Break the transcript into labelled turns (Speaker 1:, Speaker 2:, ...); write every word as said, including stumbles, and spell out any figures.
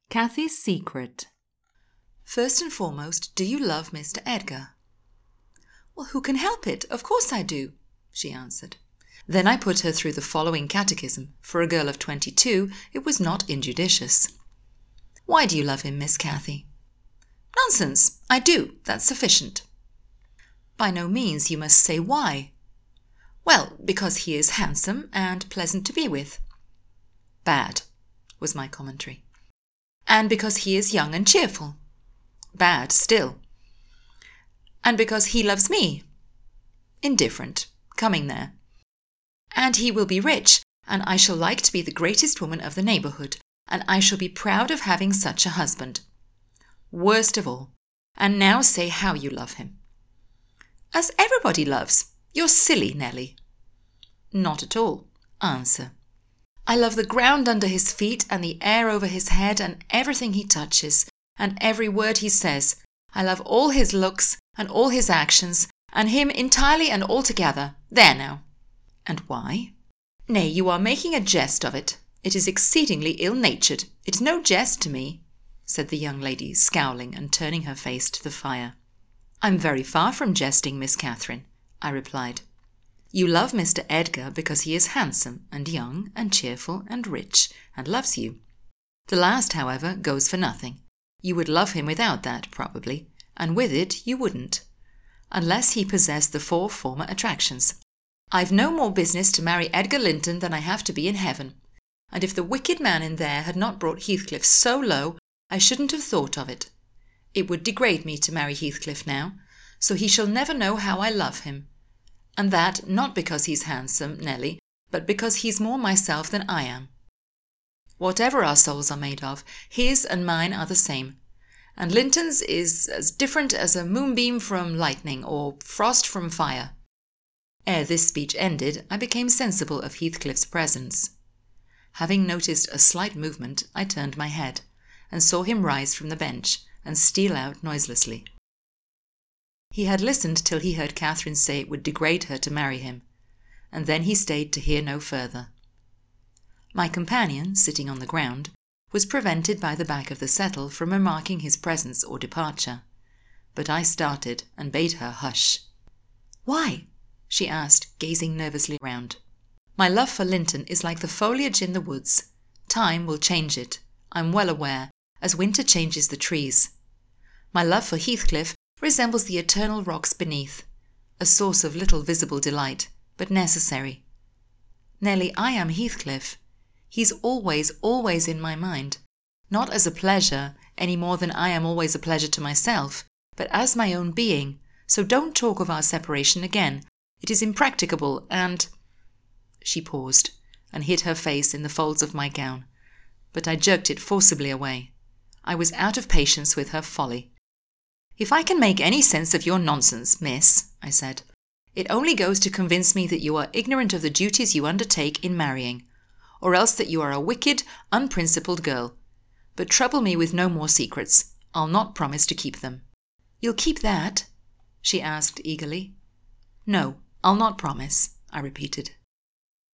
Speaker 1: Cathy's secret.
Speaker 2: First and foremost, do you love Mister Edgar? Well, who can help it? Of course I do, she answered. Then I put her through the following catechism. For a girl of twenty-two, it was not injudicious. Why do you love him, Miss Cathy? Nonsense, I do, that's sufficient. By no means, you must say why. Well, because he is handsome and pleasant to be with. Bad, was my commentary. And because he is young and cheerful. Bad still. And because he loves me. Indifferent, coming there. And he will be rich, and I shall like to be the greatest woman of the neighbourhood, and I shall be proud of having such a husband. Worst of all. And now say how you love him. As everybody loves. You're silly, Nelly. Not at all. Answer. I love the ground under his feet and the air over his head and everything he touches and every word he says. I love all his looks and all his actions and him entirely and altogether. There now. And why? Nay, you are making a jest of it. It is exceedingly ill-natured. It is no jest to me, said the young lady, scowling and turning her face to the fire. I'm very far from jesting, Miss Catherine, I replied. You love Mister Edgar because he is handsome and young and cheerful and rich and loves you. The last, however, goes for nothing. You would love him without that, probably, and with it you wouldn't, unless he possessed the four former attractions. I've no more business to marry Edgar Linton than I have to be in heaven, and if the wicked man in there had not brought Heathcliff so low, I shouldn't have thought of it. It would degrade me to marry Heathcliff now, so he shall never know how I love him. And that not because he's handsome, Nelly, but because he's more myself than I am. Whatever our souls are made of, his and mine are the same, and Linton's is as different as a moonbeam from lightning or frost from fire. Ere this speech ended, I became sensible of Heathcliff's presence. Having noticed a slight movement, I turned my head, and saw him rise from the bench and steal out noiselessly. He had listened till he heard Catherine say it would degrade her to marry him, and then he stayed to hear no further. My companion, sitting on the ground, was prevented by the back of the settle from remarking his presence or departure, but I started and bade her hush. Why? She asked, gazing nervously round. My love for Linton is like the foliage in the woods. Time will change it, I'm well aware, as winter changes the trees. My love for Heathcliff resembles the eternal rocks beneath, a source of little visible delight, but necessary. Nelly, I am Heathcliff. He's always, always in my mind, not as a pleasure, any more than I am always a pleasure to myself, but as my own being, so don't talk of our separation again. It is impracticable, and— She paused, and hid her face in the folds of my gown, but I jerked it forcibly away. I was out of patience with her folly. If I can make any sense of your nonsense, miss, I said, it only goes to convince me that you are ignorant of the duties you undertake in marrying, or else that you are a wicked, unprincipled girl. But trouble me with no more secrets. I'll not promise to keep them. You'll keep that? She asked eagerly. No, I'll not promise, I repeated.